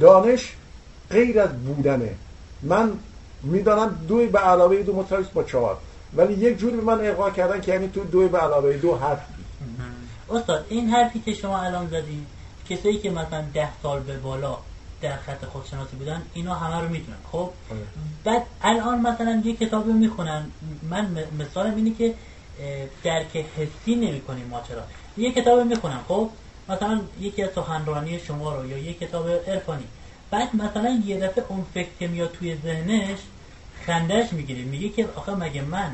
دانش غیر از بودنه. من میدانم 2 به علاوه 2 مساوی با 4، ولی یک جوری به من القا کردن که یعنی تو 2 به علاوه 2 حرفی. استاد این حرفی که شما الان زدین، کسایی که مثلا 10 سال به بالا در خط خودشناسی بودن اینا همه رو میدونن. خب بعد الان مثلا یه کتابی میخونن، من مثالم اینه که درک حسی نمی‌کنیم ما چرا. یه کتابی میخونم، خب مثلا یکی از سخنرانی شما رو یا یه کتاب عرفانی، بعد مثلا یه دفعه اون فکر که میاد توی ذهنش خندش میگیره، میگه که آخه مگه من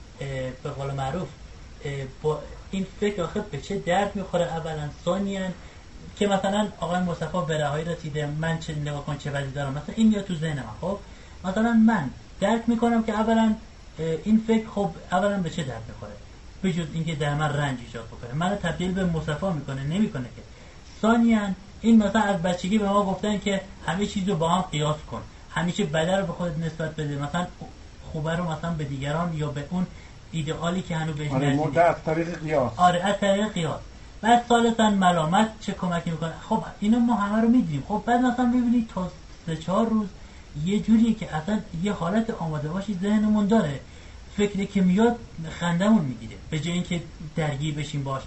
به قول معروف با این فکر آخه به چه درد میخوره؟ اولا ثانیاً که مثلا آقای مصطفی به رهایی رسیده، من چه نگاه کن چه وضعی دارم، مثلا این میاد تو ذهن من. خب مثلا من درک میکنم که اولا این فکر خب اولا به چه درد میخوره، بجز اینکه در من رنج ایجاد بکنه، منو تبدیل به مصطفی میکنه، نمیکنه که. ثانیاً این مثلا از بچگی به ما گفتن که همه چیزو با هم قیاس کن، همیشه بده رو به خودت نسبت بده، مثلا خوبه رو مثلا به دیگران یا به اون ایدئالی که هنوز بهش نرسیدی. از طریق قیاس. آره از طریق قیاس. بعد ثالثاً ملامت چه کمکی میکنه؟ خب اینو ما همه رو میدونیم. خب بعد مثلا ببینید تا 3-4 روز یه جوریه که اصلا یه حالت آماده باشی ذهنمون داره، فکری که میاد خندمون میگیره، به جای اینکه درگیر بشیم باش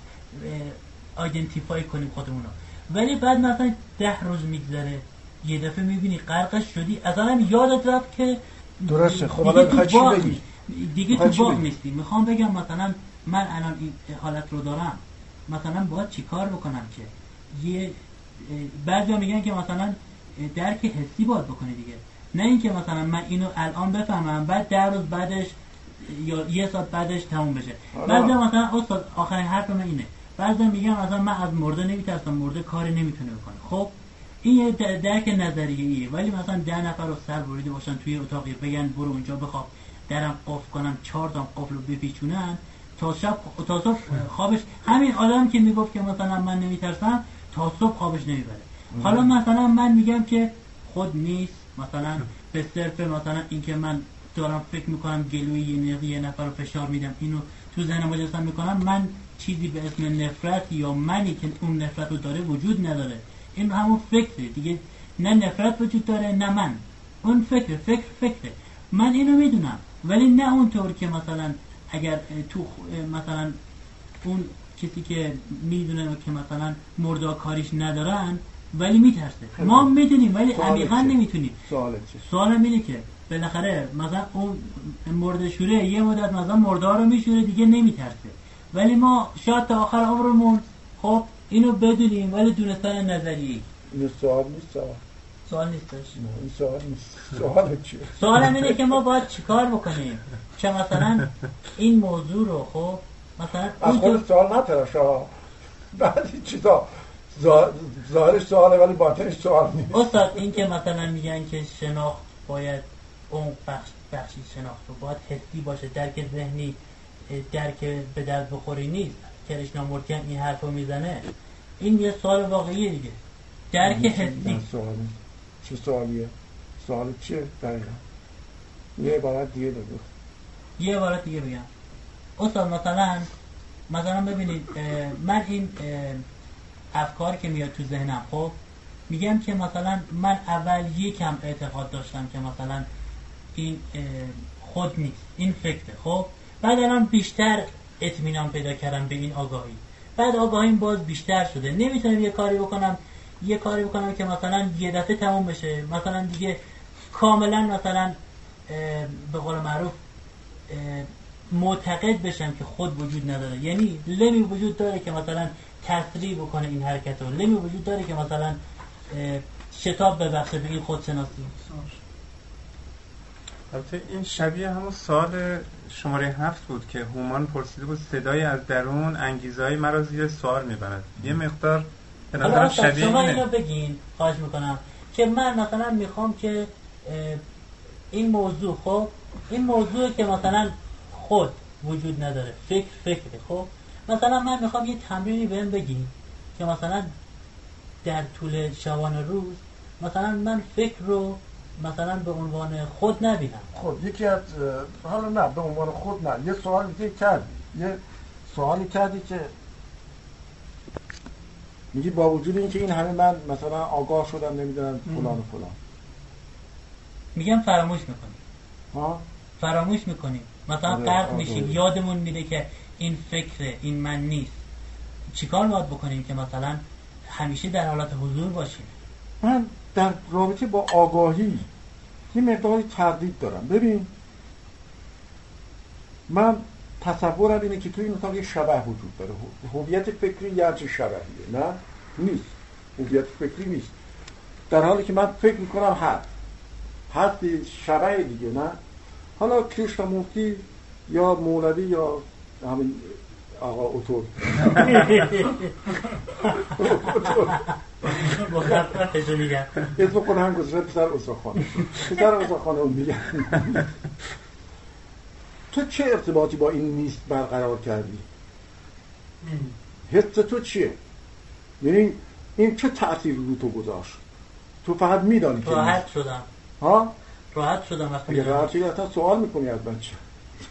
آیدنتیفای کنیم خودمونو. ولی بعد مثلا 10 روز میگذره یه دفعه میبینی غرقش شدی، اصلا یادت رفت که درسته. خب حالا میخوای چی بگی؟ دیگه تو باغ نیستی. میخوام بگم مثلا من الان این حالت رو دارم، مثلا باید چی کار بکنم که یه بعضیا میگن که مثلا درک حسی باید بکنی دیگه، نه اینکه مثلا من اینو الان بفهمم بعد 10 روز بعدش یا یه ساعت بعدش تموم بشه. بعضیا مثلا استاد آخرین حرف من اینه، بعضیا میگن مثلا من از مرده نمیترسم، مرده کاری نمیتونه بکنه. خب این یه درک نظریه‌ایه، ولی مثلا 10 نفر رو سر بریده باشن توی اتاقی بگن برو اونجا بخواب، درم قفل کنن، 4 تا قفل رو بپیچونن تا شب تا صبح خوابش، همین آدم که میگفت که مثلا من نمیترسم تا صبح خوابش نمیبره. حالا مثلا من میگم که خود نیست، مثلا به صرف مثلا اینکه من دارم فکر میکنم گلوی یه نفر رو فشار میدم، اینو تو ذهنم مجسم میکنم، من چیزی به اسم نفرت یا منی که اون نفرت رو داره وجود نداره. این همون فکره دیگه، نه نفرت وجود داره نه من، اون فکره. من اینو میدونم ولی نه اونطور که مثلا اگر تو مثلا اون کسی که میدونه که مثلا مرده‌کاریش ندارن ولی میترسه. ما میدونیم ولی عمیقا نمیتونیم. سوالم اینه که بالاخره مثلا اون مرده شوره یه مدت مثلا مرده رو میشوره دیگه نمیترسه، ولی ما شاید تا آخر عمرمون خب اینو بدونیم ولی دونستن نظریه‌ای. این سوال نیست. سوال نیستش. این سوال نیست. سوال چیه؟ سوالم اینه که ما باید چیکار بکنیم که مثلا این موضوع رو خب مثلا از خود سوال نتراشا، بعضی چیزا ظاهرش سواله ولی باطنش سوال نیست. استاد این که مثلا میگن که شناخت باید اون بخشی شناخت رو باید حسی باشه، درک ذهنی درک به درد بخوری نیست. کرشنامورتی این حرفو میزنه. این یه سوال واقعیه دیگه، درک حسی. چه سوالیه؟ سوال چیه دقیقا؟ یه عبارت دیگه بگو. یه عبارت دیگه بگم استاد. مثلا ببینید من این افکار که میاد تو ذهنم خب میگم که مثلا من اول یکم اعتقاد داشتم که مثلا این خود نیست، این فکره. خب بعد الان بیشتر اطمینان پیدا کردم به این آگاهی، بعد آگاهیم باز بیشتر شده، نمیتونم یه کاری بکنم که مثلا یه دفعه تموم بشه، مثلا دیگه کاملا مثلا به قول معروف معتقد بشم که خود وجود نداره. یعنی لمی وجود داره که مثلا تسریع بکنه این حرکت رو، لمی وجود داره که مثلا شتاب ببخشه به این خودشناسی. البته این شبیه همون سوال شماره 7 بود که هومان پرسیده بود صدای از درون انگیزه‌های مرا زیر سوال میبرد. یه مقدار به نظرم شبیه شما اینو بگین خواهش میکنم که من مثلا میخوام که این موضوع خب این موضوع که مثلا خود وجود نداره، فکره. خب مثلا من میخوام یه تمرینی بهم بگین که مثلا در طول شبانه روز مثلا من فکر رو مثلا به عنوان خود نبینم. خب یکی از حالا نه به عنوان خود نه، یه سوال دیگه کردی، یه سوالی کردی که میگی با وجود اینکه این همه من مثلا آگاه شدم نمیدونم فلان و فلان. میگم فراموش میکنیم. ها فراموش میکنیم، مثلا غرق میشیم، یادمون میره که این فکر این من نیست. چیکار باید بکنیم که مثلا همیشه در حالت حضور باشیم؟ من در رابطه با آگاهی یه مقداری تردید دارم. ببین من تصورم اینه که توی این اتاق یه شبح وجود داره. هویت فکری یه همچین شبحیه. نه نیست، هویت فکری نیست، در حالی که من فکر میکنم هست شبح دیگه. نه حالا کریشنامورتی یا مولوی یا همین آقا اوتور مخففشو میگن اسم کنه هم گذاشته پسر اوزاخانه میگن. تو چه ارتباطی با این نیست برقرار کردی؟ حس تو چیه؟ یعنی این چه تأثیر رو تو گذاشت؟ تو فقط میدانی که راحت شدم. ها؟ راحت شدم وقتی اگر راحت شدی اصلا سوال میکنی از من چه؟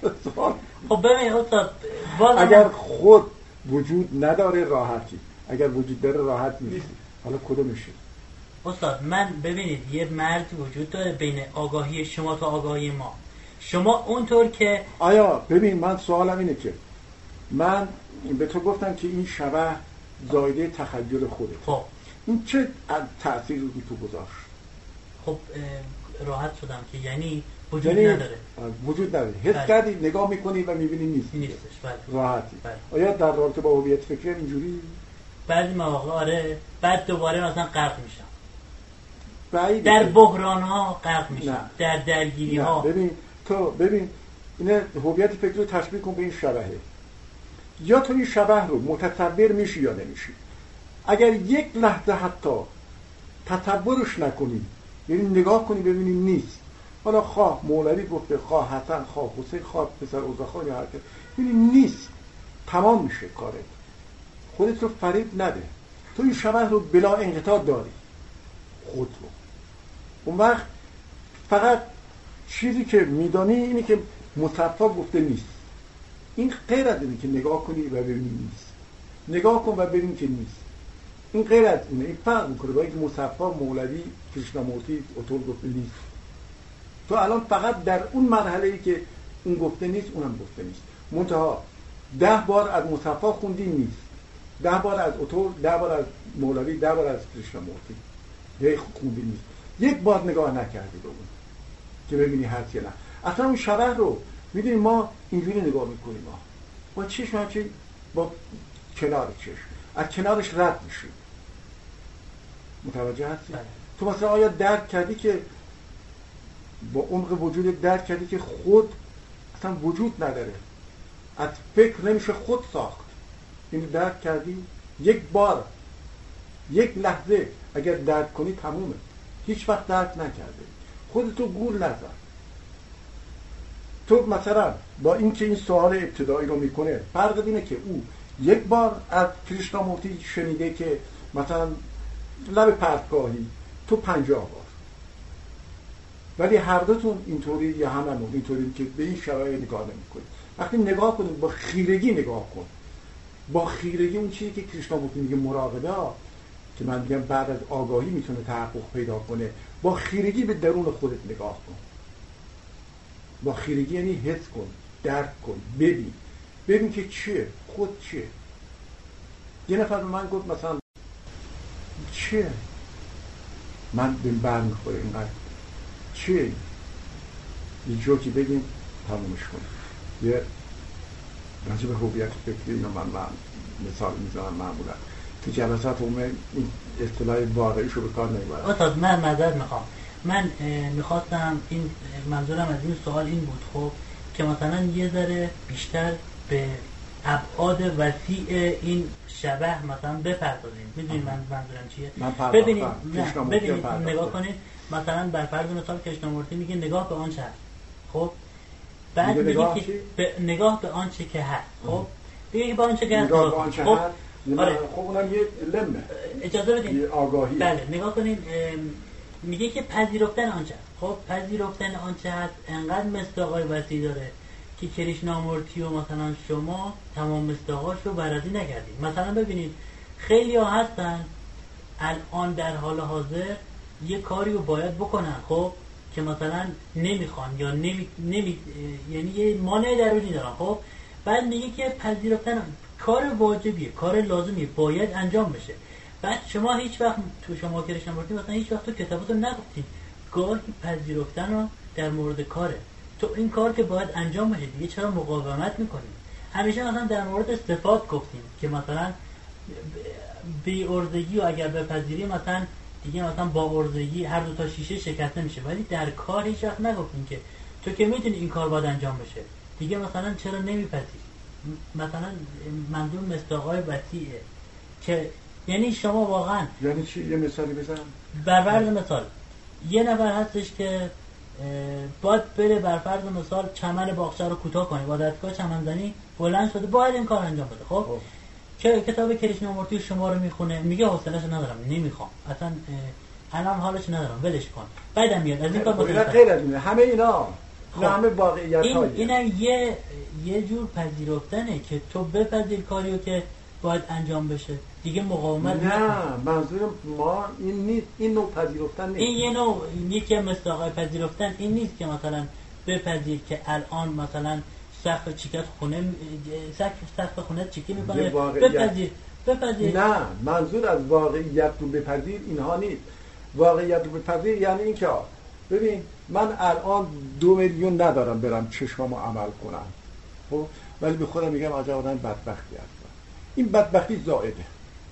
خب ببین استاد اگر خود وجود نداره راحتی، اگر وجود داره راحت نیستی. حالا کدومشه؟ استاد من ببینید یه مرز وجود داره بین آگاهی شما تا آگاهی ما. شما اونطور که آیا ببین من سوالم اینه که من به تو گفتم که این شبح زایده تخیل خوده. خب این چه تأثیری رو تو گذاشت؟ خب راحت شدم که یعنی وجود نداره. وجود نداره. حس کردی دنگاه میکنی و میبینی نیستش. بله. راحتی. بله. آیا در رابطه با هویت فکری اینجوری؟ بعضی مواقع آره، بعد دوباره مثلا غرق میشم. در بحران ها غرق میشم. در درگیری ها. ببین اینه هویت فکری رو تشبیه کن به این شبحه. یا تو این شبح رو متصور میشی یا نمیشی. اگر یک لحظه حتی تصورش نکنی، یعنی نگاه کنی ببینی نیست، حالا خواه مولوی گفته، خواه حسن، خواه حسین، خواه پسر اوزاخان یا هر کس، ببینی نیست، تمام میشه کارت. خودت رو فریب نده. تو این شبح رو بلا انقطاع داری خود رو. اون وقت فقط چیزی که میدانی اینه که مصفا گفته نیست. این غیر از اینه که نگاه کنی و ببینی نیست. نگاه کن و ببین که نیست. این غیر از اینه. این فرق میکنه با اینکه مصفا مولوی کریشنامورتی اوتور گفته نیست. تو الان فقط در اون مرحله‌ای که اون گفته نیست اونم گفته نیست. منتها 10 بار از مصفا خوندی نیست، 10 بار از اوتور، 10 بار از مولوی، 10 بار از کریشنامورتی خوندی نیست. یک بار نگاه نکردی به اون که ببینی هست یا نه. اصلا اون شبح رو میدونی ما اینجوری نگاه میکنیم، ما با چشم همچین با کنار چشم از کنارش رد میشیم. متوجه هستی؟ تو مثلا آیا درک کردی که با عمق وجود درک کردی که خود اصلا وجود نداره، از فکر نمیشه خود ساخت؟ اینو درک کردی؟ یک بار یک لحظه اگر درک کنی تمومه. هیچ وقت درک نکرده. خودتو گول نزن. تو مثلا با اینکه این سوال ابتدایی رو میکنه، فرق اینه که او یک بار از کریشنامورتی شنیده که مثلا لب پرتگاهی، تو 50 بار. ولی هر دوتون اینطوری یا هممون اینطوری که به این شرایط نگاه نمی‌کنید. وقتی نگاه کنید با خیرگی نگاه کن. با خیرگی اون چیزی که کریشنامورتی میگه مراقبه ها، که من میگم بعد از آگاهی میتونه تحقق پیدا کنه، با خیرگی به درون خودت نگاه کن. با خیرگی یعنی حس کن، درک کن، ببین که چیه، خود چیه. یه نفر به من گفت مثلا چیه؟ من بهم برمیخوره اینقدر چیه؟ یه جوکی بگیم تمومش کنیم. یه راجع به هویت فکری اینو من مثال میزنم معمولا که جلسات عمومی این اصطلاح واقعیشو به کار نمیبرم. استاد من معذرت میخوام. من میخواستم این منظورم از این سوال این بود خب که مثلا یه ذره بیشتر به ابعاد وسیع این شبح مثلا بپردازیم. میدونید من منظورم چیه؟ ببینید نگاه کنید مثلا بر فرض مثال کریشنامورتی میگه نگاه به آنچه هست. خب بعد میگه که نگاه به آنچه که هست. خب دیگه به آنچه که هست. نگاه به آنچه خب هست. خب اونم یه لمه. اجازه بدید. یه آگاهی. بله نگاه کنید میگه که پذیرفتن آنچه هست. خب پذیرفتن آنچه هست انقدر مصداقای وسیع داره که کریشنامورتی و مثلا شما تمام مصداقاش رو بررسی نکردید. مثلا ببینید خیلی ها هستن الان در حال حاضر یه کاری رو باید بکنن، خب که مثلا نمیخوان یا یعنی یه مانع درونی دارن، خب بعد میگه که پذیرفتن کار واجبیه، کار لازمیه، باید انجام بشه. بعد شما هیچ وقت تو شما که رشنمورتی مثلا هیچ وقت تو کتاباتو نگفتین گاهی پذیرفتن رو در مورد کاره، تو این کار که باید انجام بشه دیگه چرا مقاومت میکنیم؟ همیشه مثلا در مورد صفات گفتیم که مثلا بی ارزگی و اگر بپذیری مثلا دیگه مثلا با ارزگی هر دو تا شیشه شکسته میشه، ولی در کار هیچ وقت نگفتیم که تو که میدونی این کار باید انجام بشه دیگه مثلا چرا نمیپذیری. مثلا منظور مصداقای وسیعه که یعنی شما واقعا یعنی چی؟ یه مثالی بزنم. بر فرض مثال یه نفر هستش که باید بره بر فرض مثال چمن باغچه رو کوتاه کنه، با دستگاه چمنزنی بلند شده باید این کار انجام بده. خب که کتاب کریشنامورتی شما رو میخونه میگه حوصله‌اش ندارم، نمیخوام اصلا، الان حالش ندارم، ولش کن، بعدم میاد از این کار غیر از اینه. همه اینا همه واقعیت‌هایی اینم یه جور پذیرفتنه که تو بپذیر کاریو که باید انجام بشه دیگه مقاومت نه. منظور ما این نیست، این نوع پذیرفتن نیست. این یه نوع یکی مصداقای پذیرفتن این نیست که مثلا بپذیر که الان مثلا سقف چیکت خونه سقف خونه چیکی میکنه بپذیر. نه، منظور از واقعیت رو بپذیر اینها نیست. واقعیت رو بپذیر یعنی این که ببین من الان 2 میلیون ندارم برم چشمامو عمل کنم، خب ولی به خودم میگم عجب آدم بدبختی هستم. این بدبختی زائده.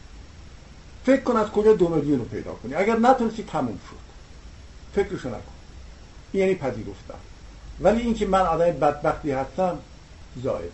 فکر کن از کجا 2 میلیون رو پیدا کنی. اگر نتونستی تموم شد، فکرشو نکن. این یعنی پذیرفتن. ولی این که من آدم بدبختی هستم زائده.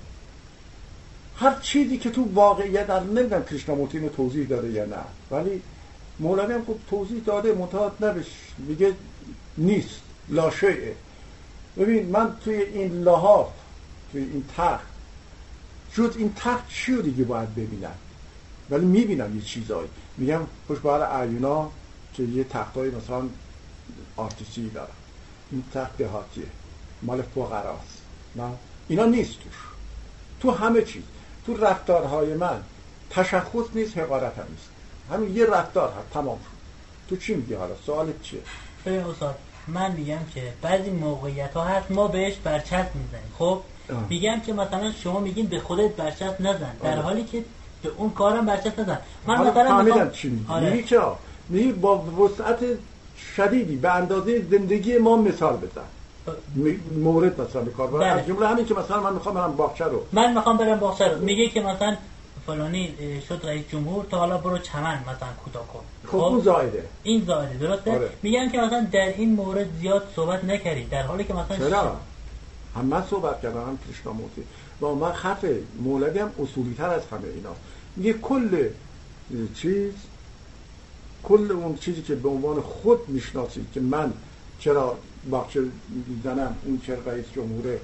هر چیزی که تو واقعیت، نمیدونم کریشنامورتی اینو توضیح داده یا نه، ولی مولوی هم خب توضیح داده، متعاد نبش، میگه نیست، لاشیعه. ببین من توی این لحاف، توی این تخت، جز این تخت چی رو دیگه باید ببینم؟ ولی میبینم یه چیزایی، میگم خوش بر اعینا که یه تختای مثلا آرتیسی داره، این تخت دهاتیه مال فقراست، نه اینا نیست توش. تو همه چیز، تو رفتارهای من تشخص نیست، حقارت هم نیست، همین یه رفتار هست، تمام شد. تو چی میگی حالا؟ سوالت چیه؟ ببین استاد، من میگم که بعضی موقعیت ها هست ما بهش برچسب میزنیم. خب میگم که مثلا شما میگین به خودت برچسب نزن، در حالی که به اون کارم برچسب نزن. من مثلا میگم چی میگی؟ میگی که میگی با وسعت شدیدی به اندازه زندگی ما مثال بزن. مورد مثلا به کار بر از جمله همین که مثلا من میخوام برم باغچه رو، میگه که مثلا فلانی شد رئیس جمهور، تا حالا برو چمن مثلا کوتاه کن. خب اون زائده، این زائده، درسته؟ میگم که مثلا در این مورد زیاد صحبت نکردید، در حالی که مثلا چرا؟ هم من صحبت کردم، هم کریشنامورتی، و من خط مولوی هم اصولی تر از همه اینا. میگه کل اون چیزی که به عنوان خود میشناسید که من چرا باغچه میزنم، اون چرا رئیس جمهور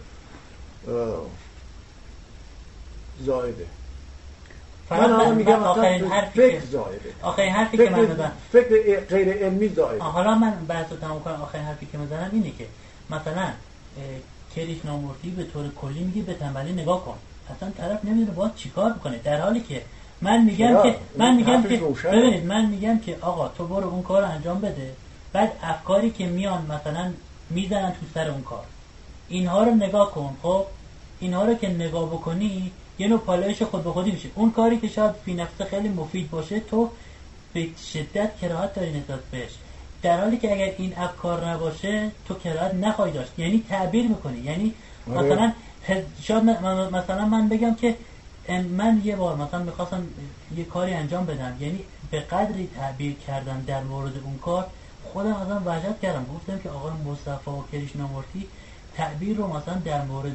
زائده. من میگم فکر زائده، آخرین حرفی که من میزنم فکر غیر علمی زائده. حالا من بحث رو تمام کنم. آخرین حرفی که میزنم اینه که مثلا کریشنامورتی به طور کلی میگه به تنبلی نگاه کن، اصلا طرف نمیدونه باید چیکار بکنه، در حالی که من میگم که ببینید، من میگم که آقا تو برو اون کار رو انجام بده، بعد افکاری که میان مثلا میزنن تو سر اون کار، اینها رو نگاه کن. خب اینها رو که نگاه بکنی یه نوع پالایش خود به خودی میشه. اون کاری که شاید فی نفسه خیلی مفید باشه تو به شدت کراهت داری نسبت بهش، در حالی که اگر این افکار نباشه تو کراهت نخواهی داشت. یعنی تعبیر میکنی، یعنی مثلا شاید مثلا من بگم که من یه بار مثلا میخواستم یه کاری انجام بدم، یعنی به قدری تعبیر کردم در مورد اون کار خودم ازم وحشت کردم، گفتم که آقای مصطفی و کریشنامورتی تعبیر رو مثلا در مورد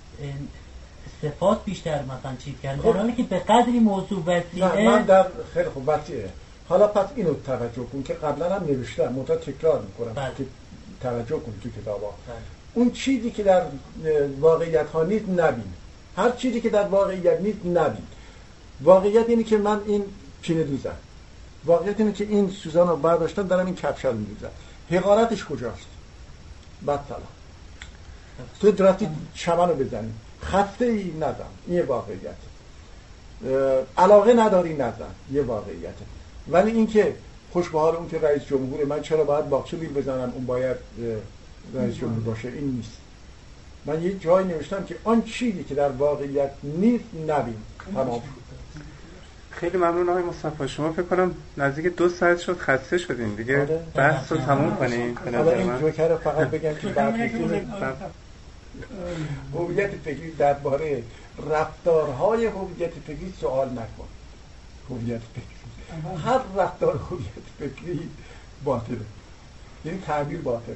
صفات بیشتر مثلا چیز کردن، در حالی که به قدری موضوع وسیعه. من در خیلی خوب وسیعه. حالا پس اینو توجه کن که قبلا هم نوشتم، منتها تکرار میکنم که توجه کن تو کتابا. اون چیزی که در واقعیت ها نیست نبین، هر چیزی که در واقعیت نیست نبین. واقعیت اینه که من این پینه دوزم، واقعیت اینه که این سوزان رو برداشتم دارم این کپشل میدوزم. حقارتش کجاست؟ بد سلام تو درستی چمن رو بزنی، خسته ای نزن، این واقعیت. علاقه نداری نزن، یه واقعیته. ولی اینکه خوش به حال اون که رئیس جمهور، من چرا باید باغچه بیل بزنم اون باید رئیس جمهور باشه، این نیست. من یه جایی نوشتم که آن چیزی که در واقعیت نیست نبین. تمام. خیلی ممنون آقای مصطفی. شما فکر کنم نزدیک 2 ساعت شد خسته شدین دیگه. بحث رو تموم کنین به نظر من. این جوکر فقط بگم که بعد هویت فکری درباره رفتارهای هویت فکری سوال نکن. هویت فکری، هر رفتار هویت فکری باطله، یعنی تعبیر باطله،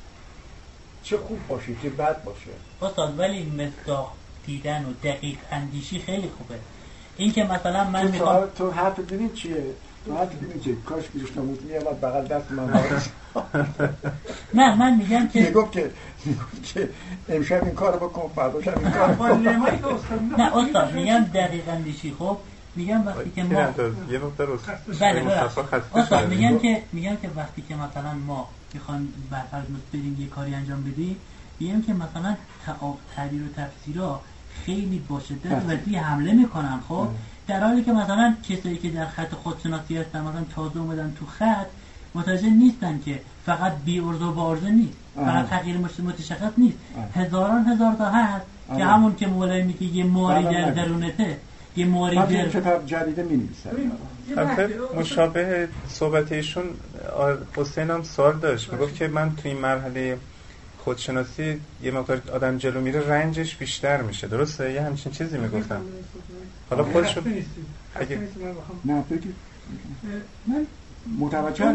چه خوب باشه چه بد باشه. استاد ولی مصداق دیدن و دقیق اندیشی خیلی خوبه. این که مثلا من میخوام تو حرف ببین چیه، تو حرف ببین که کاش پیشنمود میامد بغل دست من وارد. نه من میگم که میگفت که امشب این کارو بکن فردا شب این کارو بکن. نه استاد میگم دقیق اندیشی. خب میگم وقتی که ما یه مقدار استاد میگم که وقتی که مثلا ما میخوایم برفرض بریم یه کاری انجام بدیم، میگم که مثلا تعبیر و تفسیرها خیلی با شدت وسیع حمله میکنن. خب در حالی که مثلا کسایی که در خط خودشناسی هستن، مثلا تازه اومدن تو خط، متوجه نیستن که فقط بی ارزه و با ارزه نیست، فقط تغییر متشخص نیست، هزار تا هست که همون که مولوی میگه یه ماری در درونته، یه ماری در کتاب جدیده می‌نویسه. البته مشابه صحبت ایشون حسین هم سوال داشت، میگفت که من تو این مرحله خودشناسی یه مقدار آدم جلو میره رنجش بیشتر میشه، درسته؟ یه همچین چیزی میگفتم. حالا خودشو اگه نه بگید من متوجه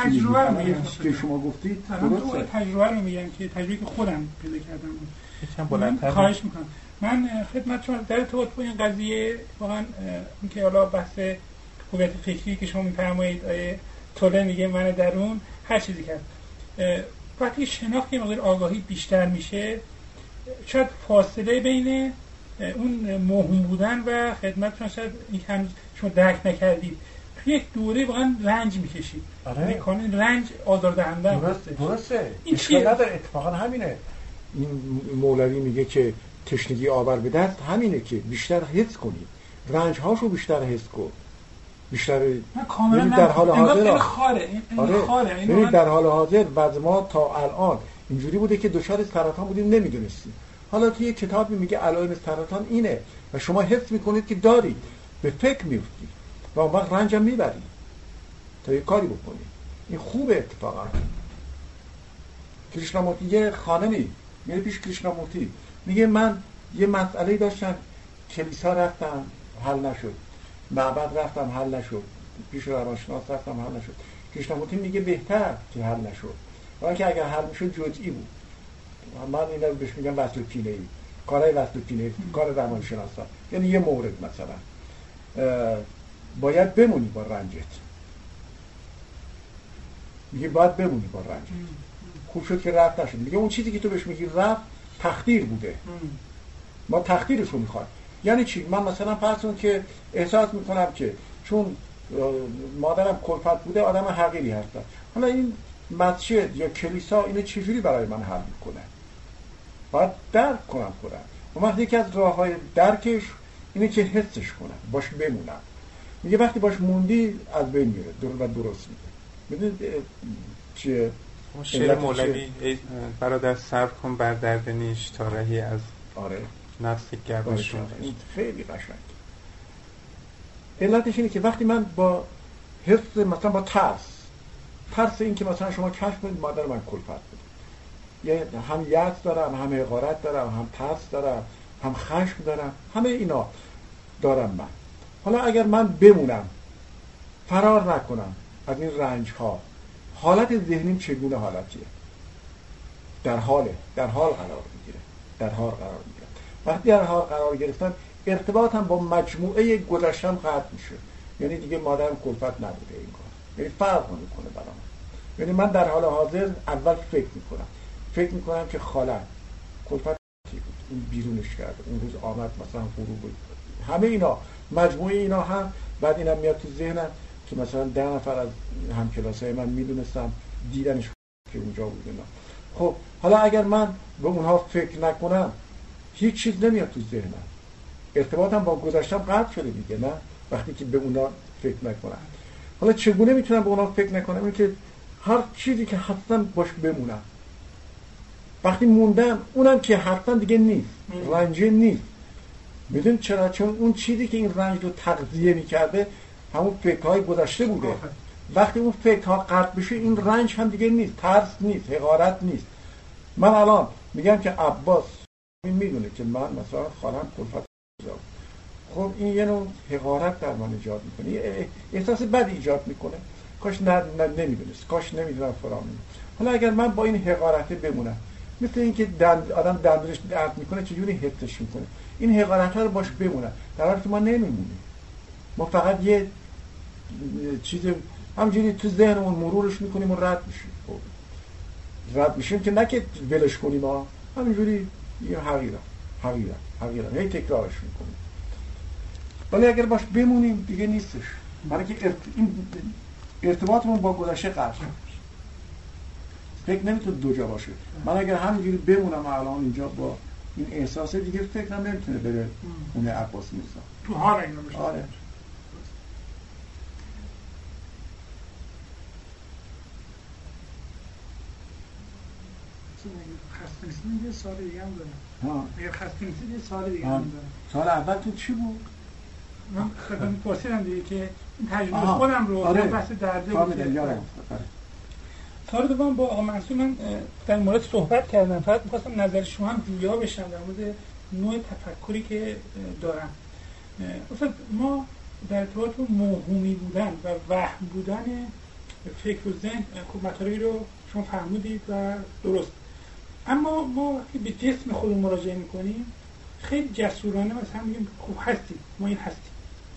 که شما گفتید درسته. تجربه رو میگم که تجربه که خودم پیدا کردم بود. یکم بلندتر خواهش میکنم. من خدمت شما در ارتباط با این قضیه واقعا اینکه حالا بحث هویت فکری که شما میفرمایید توله میگه من درون هر چیزی کرد، وقتی شناخت یه مقدار آگاهی بیشتر میشه، شاید فاصله بین اون موهوم بودن و خدمتتون شاید این هنوز شما درک نکردید، توی یک دوره واقعا رنج میکشید. آره. این رنج آزاردهنده است. درسته. این چیه؟ نداره، اتفاقا همینه. این مولوی میگه که تشنگی آور به دست همینه که بیشتر حس کنید، رنج هاشو بیشتر حس کن، بیشتر کاملا در حال حاضر این خاره. یعنی در حال حاضر بعد ما تا الان اینجوری بوده که دچار سرطان بودیم نمیدونستیم، حالا توی یک کتابی میگه علائم سرطان اینه و شما حس میکنید که دارید، به فکر میفتید و اون وقت رنجم میبرید تا یک کاری بکنید. این خوبه. اتفاقا کریشنامورتی یه خانمی میره پیش کریشنامورتی میگه من یه مسئله داشتم، کلیسا رفتم حل نشد، معبد رفتم حل نشد، پیش روانشناس رفتم حل نشد. کریشنامورتی میگه بهتر که حل نشد، ولی که اگر حل میشد جزئی بود. من اینا رو بهش میگم وصل پینه‌ای، کارهای وصل پینه‌ای، کار روانشناسا. یعنی یه مورد مثلا باید بمونی با رنجت، میگه باید بمونی با رنجت. خوب شد که رفت نشد. میگه اون چیزی که تو بهش میگی رفت تقدیر بوده، ما تقدیرش رو میخوایم. یعنی چی؟ من مثلا فرضون که احساس میکنم که چون مادرم کلفت بوده آدم حقیری هستم، حالا این مسجد یا کلیسا اینو چجوری برای من حل میکنه؟ باید درک کنم خودم. اون وقت یکی از راههای درکش اینه که حسش کنم، باش بمونم. میگه وقتی باش موندی از بین میره و درست میره. میدونید چیه؟ شعر مولوی برادر صبر کن بر درد نیش تا رهی از نفس گردش. این خیلی قشنگ. علتش اینه که وقتی من با حس مثلا با ترس این که مثلا شما کشف کنید مادر من کلفت بود، یعنی هم یأس دارم، هم حقارت دارم، هم ترس دارم، هم خشم دارم، همه اینا دارم من. حالا اگر من بمونم، فرار نکنم از این رنج ها، حالت ذهنیم چگونه حالتیه؟ در حال قرار میگیره. وقتی در حال قرار گرفتم ارتباطم با مجموعه گذشتم قطع میشه. یعنی دیگه مادرم کلفت نبوده این کار، یعنی فرق میکنه برام. یعنی من در حال حاضر اول فکر میکنم که خالم کلفت بود، این بیرونش کرد، اون روز آمد مثلا غروب بود، همه اینا مجموعه اینا هم بعد اینم میاد تو ذهنم که مثلا 10 نفر از همکلاسای من میدونستم دیدنش که اونجا بود اینا. خب حالا اگر من به اونها فکر نکنم هیچ چیز نمیاد تو ذهنم، ارتباطم با گذشتم قطع شده دیگه، نه وقتی که به اونا فکر نکنم. حالا چگونه میتونم به اونا فکر نکنم؟ این که هر چیزی که هستم باش بمونم. وقتی موندم اونم که هستم دیگه نیست، رنجه نیست. میدون چرا؟ چون اون چیزی که این رنج رو تغذیه میکرده همون فکرهای گذشته بوده. وقتی اون فکرها قطع بشه این رنج هم دیگه نیست، ترس نیست، حقارت نیست. من الان میگم که عباس این میدونه که من مثلا خالم کلفت زاد، خب این یه نوع حقارت در من ایجاد میکنه، احساس بد ایجاد میکنه. کاش نمیدونست، کاش نمیدونم فلان. حالا اگر من با این حقارت بمونم، مثل اینکه آدم دندونش درد میکنه چجوری حفظش میکنه، این حقارت رو باش بمونم، در حالی که ما نمیمونیم. ما فقط یه چیز همجوری تو ذهنمون مرورش میکنیم و رد میشیم. رد میشیم که نه که ولش کنیم، ما همینجوری یه حقیقت هی تکرارش میکنیم. ولی اگر باش بمونیم دیگه نیستش، برای که این ارتباطمون با گذشته قطع شد. فکر نمیتونه دو جا باشه. من اگر همینجوری بمونم الان اینجا با این احساسه، دیگه فکرم نمیتونه بره اون عباس میرزا تو ها اینو بشه. آره. خسته نیستی یه سال دیگه هم دارم. اگر خسته نیستی یه سال دیگه هم دارم. سال اول تو چی بود؟ من خودم پرسیدم دیگه که این تجربه خودم رو آره. بحث درده بود. سال دوم با آقا منصور من در مورد صحبت کردم، فقط می‌خواستم نظر شما هم جویا بشم در مورد نوع تفکری که دارم. اصلا ما در ارتباط با موهومی بودن و وهم بودن فکر و ذهن خب مطالبی رو شما فهمیدید و درست، اما ما وقتی به جسم خودمون مراجعه میکنیم خیلی جسورانه مثلا میگیم خوب هستیم، ما این هستیم.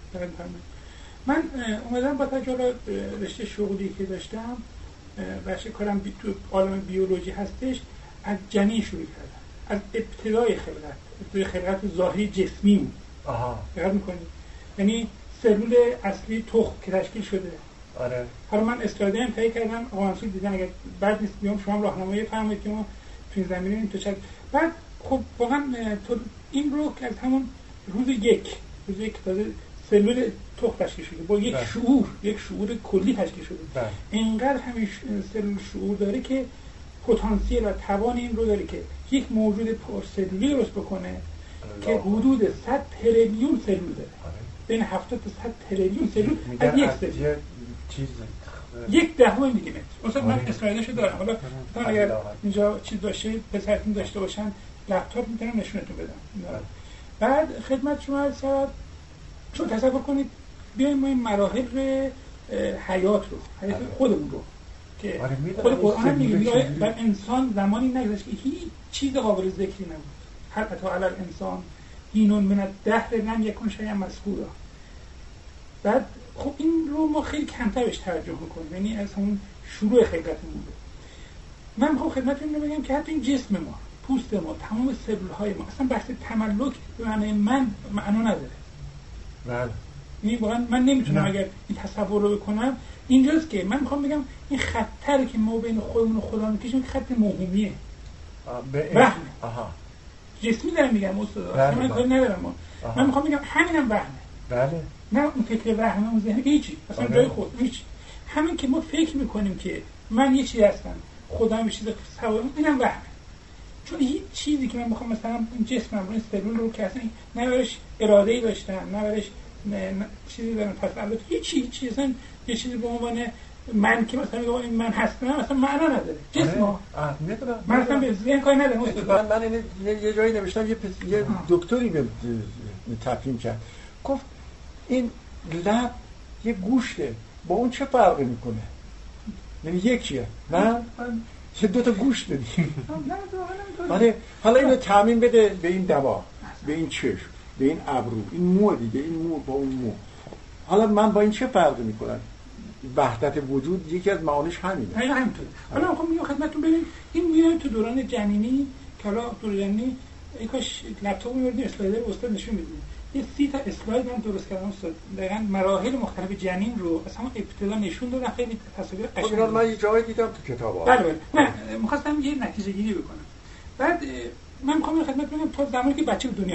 من اومدم با تجربه رشته شغلی که داشتم، بخش کارم تو عالم بیولوژی هستش، از جنین شروع کردم، از ابتدای خلقت ظاهری جسمی بود. دقت میکنید؟ یعنی سلول اصلی تخم که تشکیل شده. آره. حالا من استراده انتهایی کردم، آقا منصور دیدن اگر بعد نیست بیام شما هم راهنمایی فرمایید که ما تو این زمینه این تو چک. بعد خب واقعا تو این رو که از همون روز یک تازه سلول تخم تشکیل شده با یک شعور کلی تشکیل شده. اینقدر همین سلول شعور داره که پتانسیل و توان این رو داره که یک موجود پرسلولی درست بکنه که حدود 100 تریلیون سلول داره. بین 70 تا 100 تریلیون سلول از یک سلول. یک دهم میلی متر. مثلا من اسلایدشو دارم. حالا اگر اینجا چیز باشه پسرتون داشته باشن لپتاپ میتونم نشونتون بدم. بعد خدمت شما سر چون تصور کنید بیایم ما این مراحل حیات خودمون رو که خود قرآن میگه بر انسان زمانی نگذشت که هیچ چیز قابل ذکری نبود. هل اتی علی الانسان حین من الدهر لم یکن شیئا مذکورا. بعد خب این رو ما خیلی کمتر بهش توجه میکنیم، یعنی از همون شروع خلقتمون بود. من میخوام خدمتتون رو بگم که حتی این جسم ما، پوست ما، تمام سلول‌های ما، اصلا بحث تملک به معنی من معنا نداره. بله. یعنی واقعا من نمیتونم اگر این تصور رو بکنم. اینجاست که من میخوام بگم این خطری که ما بین خودمون و خدا میکشیم خط موهومیه. وهمه. جسمی دارم میگم استاد. من کاری ندارم. من میخوام بگم همینم وهمه. بله. نه اون فکر وهمه اون ذهن هیچی. اصلا جای خود هیچ. همین که ما فکر میکنیم که من یه چیزی هستم، خدا هم یه چیز سوارم، اینم وهمه. چون هیچ چیزی که من بخوام مثلا این جسمم این سلول رو که اصلا نه برش اراده‌ای داشتم، نه برش چیزی دارم، پس البته هیچ اصلا یه چیزی به عنوان من که مثلا میگم من هستم اصلا معنا نداره. جسم میدونم من اصلا به ذهن کاری ندارم. من این یه جایی نوشتم یه دکتری به تفهیم کرد، گفت این لب یه گوشته، با اون چه فرقی میکنه؟ یعنی یکیه. نه چه دوتا گوشت بدیم. آره حالا اینو تعمیم بده به این دماغ، به این چشم، به این ابرو، این مو دیگه، این مو با اون مو. حالا من با این چه فرقی میکنم؟ وحدت وجود یکی از معانیش همینه. همینطوره. حالا میخوام میگم خدمتتون ببین این میاد تو دوران جنینی که حالا دوران جنینی ای کاش لپتاپ می‌بردیم اسلایدر استاد نشون میدیم. یه 30 تا اسلاید من درست کردم استاد. دقیقاً مراحل مختلف جنین رو اصلا ابتدا نشون دادم، خیلی تصاویر قشنگه. من یه جایی دیدم تو کتابا. بله. نه می‌خواستم یه نتیجه گیری بکنم. بعد من می‌خوام خدمت بگم تا زمانی که بچه به دنیا میاد.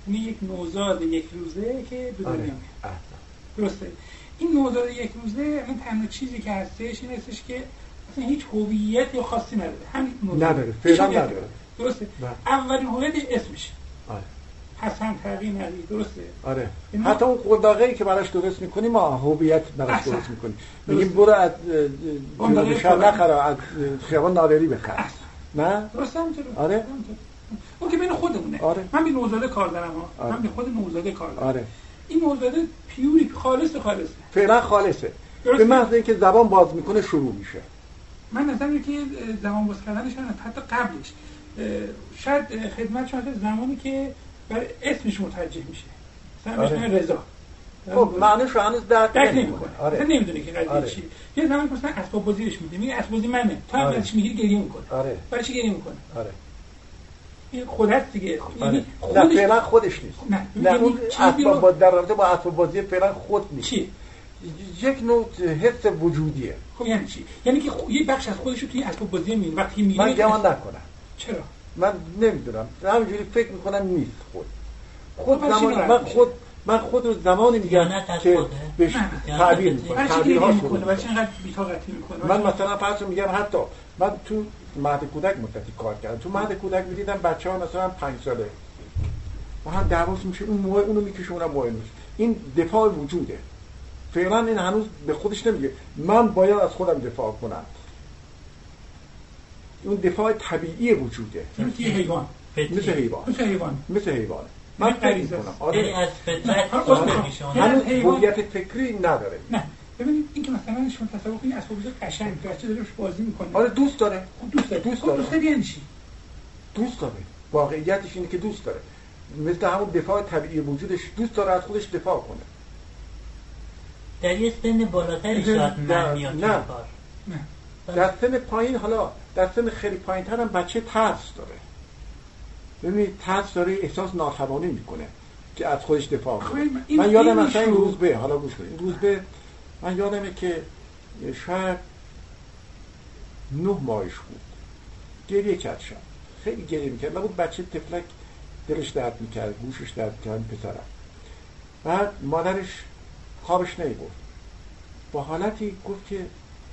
یعنی یک نوزاد یک روزه که به دنیا میاد. درسته. این نوزاد یک روزه این تنها چیزی که هستش این هستش که اصلا هیچ هویت یا خاصی نداره. همین نداره، فعلا نداره. درسته. اولین هویتش اسمش. آره. حسن تقی نبی. درسته. آره. حتی اون قنداقی که براش درست میکنیم ما هویت براش درست میکنیم. میگیم برو از جلوشهر نخره، از خیابان نادری بخر. نه؟ درسته همینطوره. آره. اون که بین خودمونه. آره. من به نوزاده کار دارم ها. آره. من به خود نوزاده کار دارم. آره. این نوزاده پیوری خالصه. فعلا خالصه. به محض اینکه زبان باز میکنه شروع میشه. من نظرم که زبان باز کردنش حتی قبلش شاید خدمت شما زمانی که برای اسمش متوجه میشه. مثلا آره. رضا. خب معنیش هنوز درک نمیکنه. آره. نمیدونه که قضیه چیه. یه زمانی مثلا اسباب بازیش میده. میگه اسباب بازی منه. تو هم چی میگی گریه میکنه. آره. برای چی گریه میکنه؟ آره. این خودت دیگه. یعنی خودش فعلا خودش نیست. نه اون اسباب در رابطه با اسباب بازی فعلا خود نیست. چی؟ یک نوع حس وجودیه. خب یعنی چی؟ یعنی که یه بخش از خودش رو توی اسباب بازی میبینه. وقتی میگه من گمان نکنم. چرا؟ من نمیدونم. همینجوری فکر میکنم نیست خود من خود رو زمانی میگم که بهش تعبیر میکنم. تعبیرها میکنه. برای چی اینقدر بی‌طاقتی میکنه؟ من مثلا فرض میگم حتی من تو مهد کودک مدتی کار کردم. تو مهد کودک میدیدم بچه‌ها مثلا 5 ساله با هم دعواش میشه، اون موقع اونو میکشه اونم موقع نیست. این دفاع وجوده. فعلا این هنوز به خودش نمیگه من باید از خودم دفاع کنم. اون دفاع طبیعی وجوده. مثل حیوان. مثل حیوان. من فکر می‌کنم آره از فطرت هنوز هویت فکری نداره. نه ببینید این که مثلا شما تصور کنید اسباب بازی قشنگ بچه داره روش بازی میکنه. آره دوست داره. دوست داره یعنی چی؟ دوست داره. واقعیتش اینه که دوست داره. مثل همون دفاع طبیعی وجودش دوست داره از خودش دفاع کنه. در یه سن بالاتری شاید من میاد نه. در سن پایین حالا در سن خیلی پایین‌تر هم بچه ترس داره. ببینید ترس داره، احساس ناتوانی میکنه که از خودش دفاع کنه. من یادم مثلا این روزبه، حالا گوش کنید، این روزبه من یادمه که شاید 9 ماهش بود گریه کرد. شد خیلی گریه میکرد. نبود بچه تفلک دلش درد میکرد، گوشش درد میکرد پسرم. بعد مادرش خوابش نمیبرد. با حالتی گفت که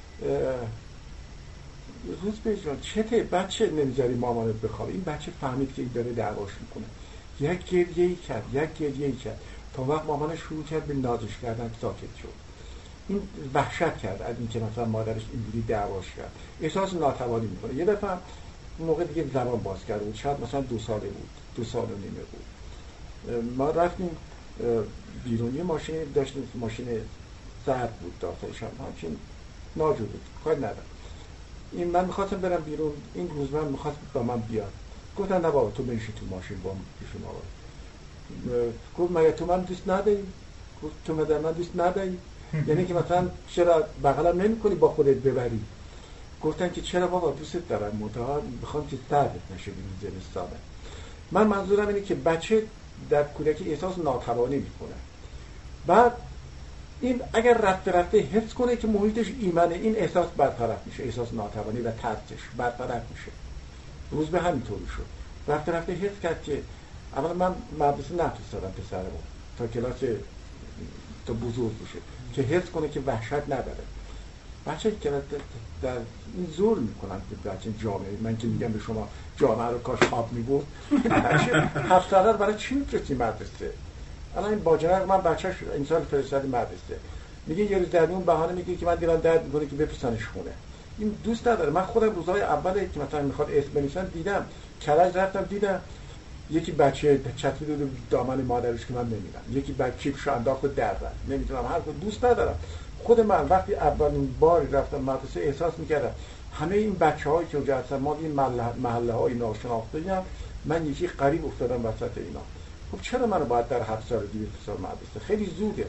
روزبه جان چته بچه نمیذاری مامانت بخوابه. این بچه فهمید که این داره دعواش میکنه. یک گریه‌ای کرد تا وقت مامانش شروع کرد به نازش کردن ساکت شد. این وحشت کرد از اینکه مثلا مادرش اینجوری دعواش کرد. احساس ناتوانی میکنه. یه دفعه اون موقع دیگه زبان باز کرده بود. شاید مثلا 2 ساله بود. 2 سال و نیمه بود. ما رفتیم بیرون، یه ماشین داشتیم، ماشین سرد بود داخلش هم همچین ناجور بود. کار ندارم. این من میخواستم برم بیرون، این روز من میخواست با من بیاد. گفتن نه بابا تو بنشین تو ماشین با پیشون آورد. گفت مگه تو من دوست نداری؟ گفت تو من دوست نداری؟ یعنی که مثلا چرا بغلم نمی‌کنی با خودت ببری؟ گفتن که چرا بابا دوست دارم منتها میخوام که سردت نشه این زمستانه. من منظورم اینه که بچه در کودکی احساس ناتوانی میکنه. بعد این اگر رفته حس کنه که محیطش ایمنه، این احساس برطرف میشه، احساس ناتوانی و ترسش برطرف میشه. روز به همینطوری شد. رفته حس کرد که اولا من مدرسه نفرستادم پسرمو تا کلاس تا بزرگ بشه که حس کنه که وحشت نداره. بچه که در این زور میکنن که بچه جامعه، من که میگم به شما جامعه رو کاش آب میبود، بچه 7 ساله برای چی میفرستی مدرسه؟ الان این باجنق من بچه‌ش این سال فرستادیم مدرسه، میگه یه روز در اون بهانه میگه که من دلم درد میکنه که بفرستنش خونه. این دوست نداره. من خودم روزهای اول که مثلا میخواد اسم بنویسن دیدم کرج رفتم دیدم یکی بچه چتری دو دامن مادرش که من نمیدونم، یکی بچه کیپش انداخت در رفت، نمیدونم هر کدوم دوست ندارم. خود من وقتی اولین بار رفتم مدرسه احساس میکردم همه این بچه‌هایی که اونجا هستن ما این محله‌های ناشناخته‌ای هم من یکی غریب افتادم وسط اینا. خب چرا منو باید در 7 سالگی بفرستن مدرسه؟ خیلی زوده.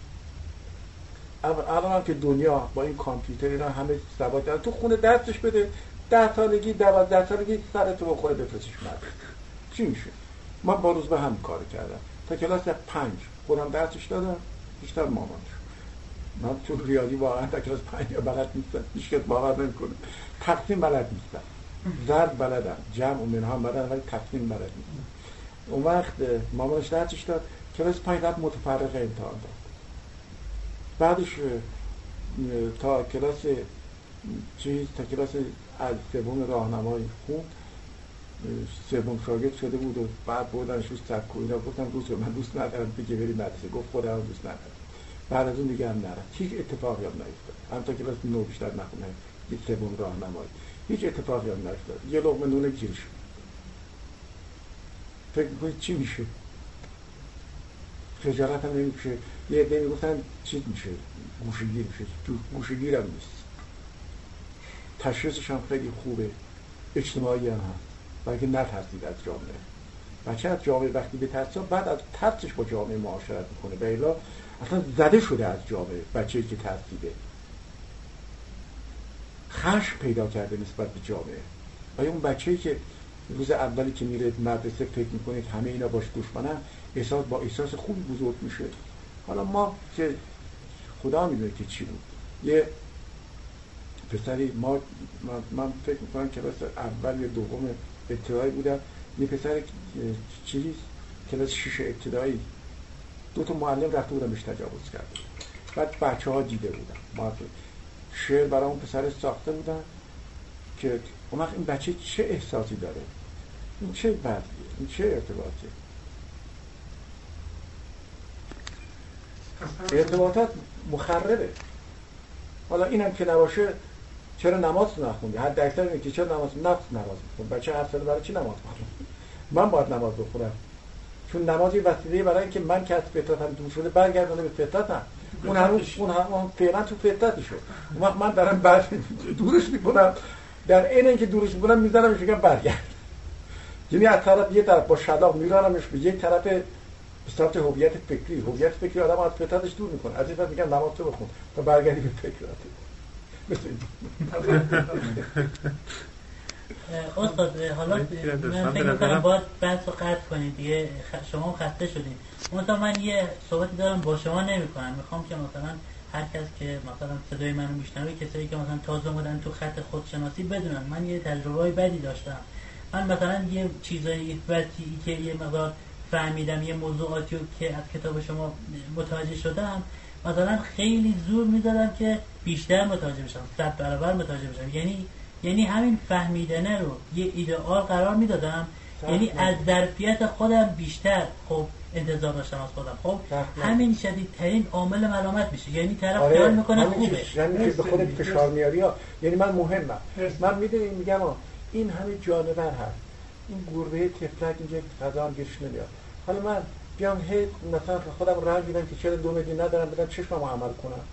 الان که دنیا با این کامپیوتر اینا همه سواد داره، تو خونه درسش بده، 10 سالگی 12 سالگی سرت رو بخوره بفرستش مدرسه. چی میشه؟ من با روز به هم کار کردم تا کلاس 5 خودم درسش دادم، بیشتر مامانش. من تو ریاضی واقعا تا کلاس 5 بلد نیستم، هیچ کس باور نمیکنه. تقسیم بلد نیستم، ضرب بلدم، جمع و منها بلدم ولی تقسیم بلد نیستم. اون وقت مامانش درسش داد، کلاس 5 رفت متفرقه امتحان داد. بعدش تا کلاس از سوم راهنمایی خوند، سوم شاگرد شده بود و بعد بردنش رو سبک و اینا. گفتم روز من دوست ندارم دیگه بری مدرسه. گفت خودم دوست ندارم. بعد از اون دیگه هم نرفت. هیچ اتفاقی هم نیفتاد. هم تا کلاس 9 بیشتر نخوندم، یه سوم راهنمایی هیچ اتفاقی هم نیفتاد. یه لقمه نون گیر شد. فکر می‌کنید چی میشه؟ خجالت هم نمیشه. یه عده میگفتن چی میشه؟ گوشه‌گیر میشه. گوشه‌گیر هم نیست. تشخیصش هم خیلی خوبه، اجتماعی هم هست. بلکه نترسید از جامعه. بچه از جامعه وقتی بترسه بعد از ترسش با جامعه معاشرت میکنه. به الا اصلا زده شده از جامعه. بچه‌ای که ترسیده خشم پیدا کرده نسبت به جامعه. و اون بچه‌ای که روز اولی که میره مدرسه فکر میکنه همه اینا باش دشمنن، با احساس خوبی بزرگ میشه. حالا ما که خدا میدونه که چی بود. یه پسری من فکر میکنم کلاس اول یا دوم ابتدایی بودم، یه پسر کلاس 6 ابتدایی، 2 معلم رفته بودن بهش تجاوز کرده. بعد بچه‌ها دیده بودن، شعر برای اون پسر ساخته بودن که اون وقت این بچه چه احساسی داره، این چه وضعیه، این چه ارتباطیه. ارتباطات مخربه. حالا اینم که نباشه چرا نماز نخوندی؟ حد اکثر اینه که چرا نماز میخون. بچه هر ساله برای چی نماز میخونه؟ من باید نماز بخونم، چون نماز یه وسیله برای اینکه من که از فطرتم دور شده برگردونه به فطرتم. اون هم فعلا تو فطرتشه. اون وقت من دارم دورش میکنم، در عین اینکه دورش میکنم میذارمش میگم برگرد. یعنی از طرف یه طرف با شلاق میرانمش به یک طرف به صورت هویت فکری آدم از فطرتش دور میکنه. از این طرف میگم نماز تو بخون تا برگردی به فکرات. استاد حالا من فکر میکنم باید بحث رو قطع کنید دیگه، شما خسته شدید. مثلا من یه صحبتی دارم با شما نمیکنم، میخوام که مثلا هر کس که مثلا صدای منو میشنوه، کسایی که مثلا تازه اومدن تو خط خودشناسی بدونن من یه تجربه بدی داشتم. من مثلا یه چیزایی وقتی که یه مقدار فهمیدم، یه موضوعاتی که از کتاب شما متوجه شدم، مثلا خیلی زور می‌دادم که بیشتر متوجه بشم، 100 برابر متوجه بشم. یعنی همین فهمیدنه رو یه ایدئال قرار میدادم، یعنی از ظرفیت خودم بیشتر خب انتظار داشتم از خودم. خب همین شدیدترین عامل ملامت میشه. یعنی طرف خیال میکنه خوبه، یعنی که به خودت فشار میاری ها. یعنی من مهمم، من میگم این همه جانور هست، این گربه تفلک اینجا غذا هم گیرش نمیاد. حالا من بیام مثلا خودم رنج بدم که چرا 2 میلیون ندارم، بدم چشمم عمل کنم.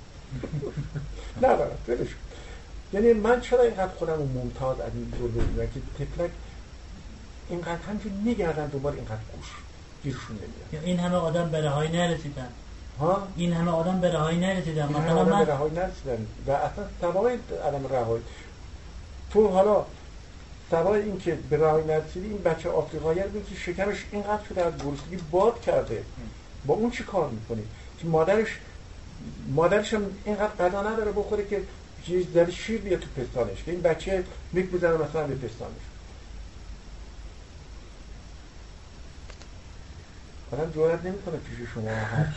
ندارم ولش. یعنی من چرا اینقدر خودم رو ممتاز از این گربه میدونم که تفلک اینقدر همینجور میگردن دوباره اینقدر گوش گیرشون نمیاد. این همه آدم به رهایی نرسیدن. ها؟ این همه آدم به رهایی نرسیدن. مثلا من به رهایی نرسیدن و اصلا سوای عدم رهایی تو حالا سوای این که به رهایی نرسیدی، این بچه آفریقایی رو ببین که شکمش اینقدر شده از گرسنگی باد کرده، با اون چی کار میکنی؟ که مادرش هم اینقدر غذا نداره بخوره که یه ذره شیر بیاد تو پستانش، که این بچه میگذره مثلا به پستانش. آدم جرئت نمیکنه پیش شما حرف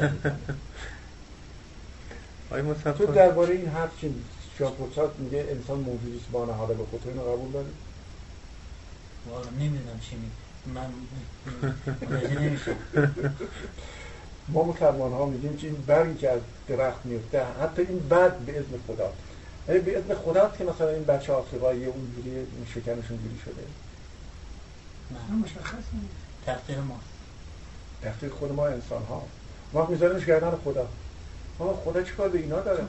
بزنه. تو درباره این حرف چی شاپورتات میگه انسان موجودی است با حاله به خودت، اینو قبول داری؟ والا نمیدونم چی میگه، من متوجه نمیشم. ما مسلمان ها میگیم که این برگی که از درخت میفته، حتی این برگ به اذن خدا، یعنی به اذن خدا که مثلا این بچه آفریقایی اونجوری این شکمشون جوری شده. نه مشخص نیست، تقصیر ماست، تقصیر خود ما انسان ها. ما میذاریمش گردن خدا. خدا چیکار به اینا داره؟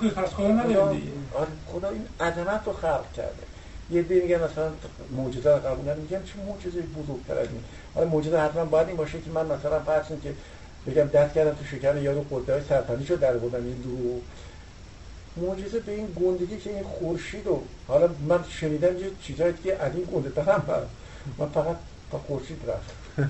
خدا این عظمت رو خلق کرده. یه دی میگن مثلا معجزه رو قبول نمی‌کنن، میگن چه معجزه بزرگتر از این. حالا معجزه حتما باید این باشه که من مثلا فرض کنم که بگم دست کردم تو شکم یارو قدای سرطانیشو درآوردم، این دو معجزه به این گندگی که این خورشید رو، حالا من شنیدم یه چیزایی که از این گنده ترم برم، من فقط تا خورشید رفتم.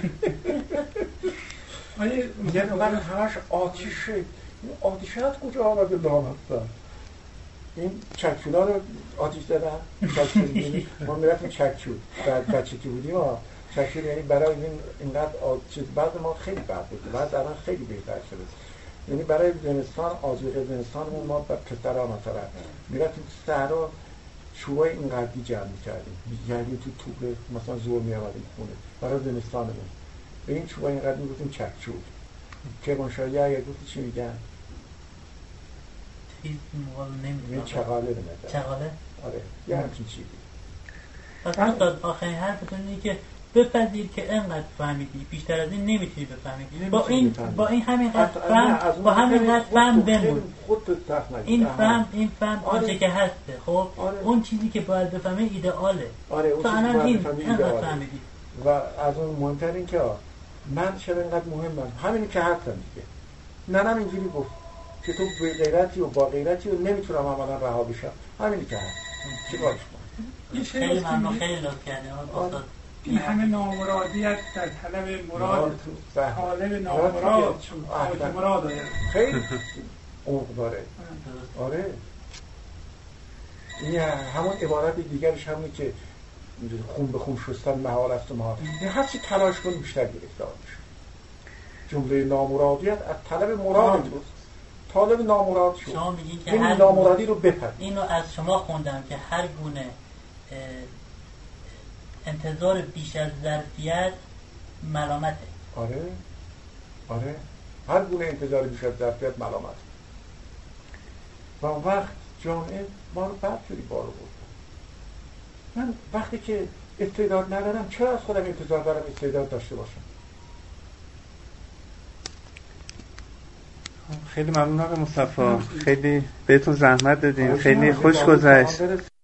میگن من همش آتیشه، این آتیشه از کجا آمده لامصب؟ این چکچونا رو آتیش زدن. ما میرفتیم چکچو بعد بچه که بودیم تشکر یعنی برای اینقدر چیز بعد ما خیلی بد بود، بعد الان خیلی بهتر شده. یعنی برای زمستان آذوقه زمستانمون ما پسرها مثلا میرفتیم تو صحرا چوبای اینقدری جمع می‌کردیم، یعنی تو توپ مثلا زور می‌آوردیم خونه برای زمستانمون. به این چوبای اینقدر می‌گفتیم چکچوب. کرمانشاهی اگه گفتی چی میگن؟ نمی‌دونم. چغاله به نظر. چغاله؟ آره. یه همچین چیزی. پس آخرین حرفتون اینه که بپذیر که انقدر فهمیدی، بیشتر از این نمیتونی بفهمیدی. با این همینقدر فهم، با همینقدر فهم بمون. این فهم آنچه که هسته. خب اون چیزی که باید بفهمی ایدئاله. تو الان این انقدر فهمیدی. و از اون مهمتر این که من چرا اینقدر مهمم، همینی که هستم دیگه. ننم اینجوری گفت که تو به غیرتی و با غیرتی و نمیتونم عملا رها بشم، همینی که هست. چیکارش کنم؟ خیلی ممنون، خیلی لطف کردین استاد. این همه نامرادیت در طلب مراد، طالب نامراد حاج مراد داره. خیلی عمق داره. آره. این همون عبارت دیگرش همونه که خون به خون شستن محال است و محال. این هر چی تلاش کنی بیشتر گرفتار میشه. جمله نامرادیت از طلب مراد بود. طالب نامراد شد. شما میگین که این نامرادی رو بپذیر. اینو از شما خوندم که هر گونه انتظار بیش از ظرفیت ملامته. آره هر گونه انتظار بیش از ظرفیت ملامت. و اون وقت جامعه ما رو بدجوری بارو برد. من وقتی که استعداد ندارم چرا از خودم انتظار دارم استعداد داشته باشم؟ خیلی ممنون آقای مصطفی، خیلی بهتون زحمت دادین، خیلی خوش گذشت.